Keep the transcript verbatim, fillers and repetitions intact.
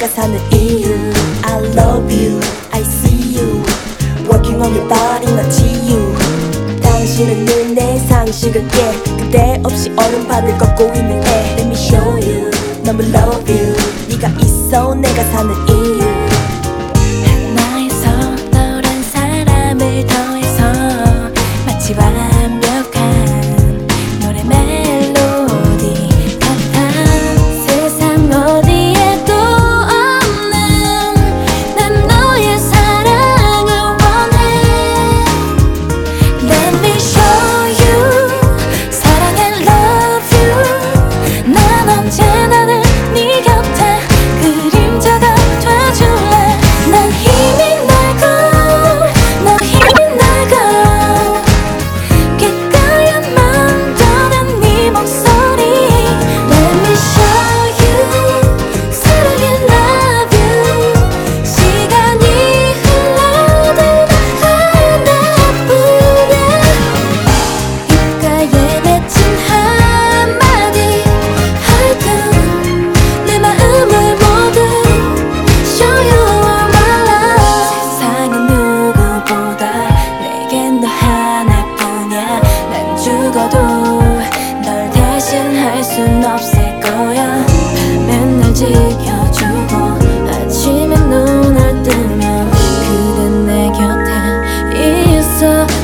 내가 사는 이유. I love you, I see you. Working on your body, not you. 당신은 눈에 상식을 깨. 그대 없이 얼음판을 걷고 있는 애. Let me show you, 너무 love you. 네가 있어 내가 사는 이유. 하나에서 너란 사람을 더해서 마치 완벽한 노래 멜로디 같아. 세상 어디에도 없는 난 너의 사랑을 원해. Let me show you 사랑해 love you. 난 언제나 늘 네 곁에 그림자가 돼줄래. 난 힘이 나고 너 힘이 나고 귓가에만 떠는 네 목소리. Let me show you 사랑해 love you. 시간이 흘러도 하나뿐이야. 입가에 맺힌 한마디 하여튼 내 마음을 모두 Show you all my love. 세상의 누구보다 내겐 너 하나뿐이야. 난 죽어도 널 대신할 순 없을 거야. 밤엔 날 지켜주고 아침에 눈을 뜨면 그댄 내 곁에 있어.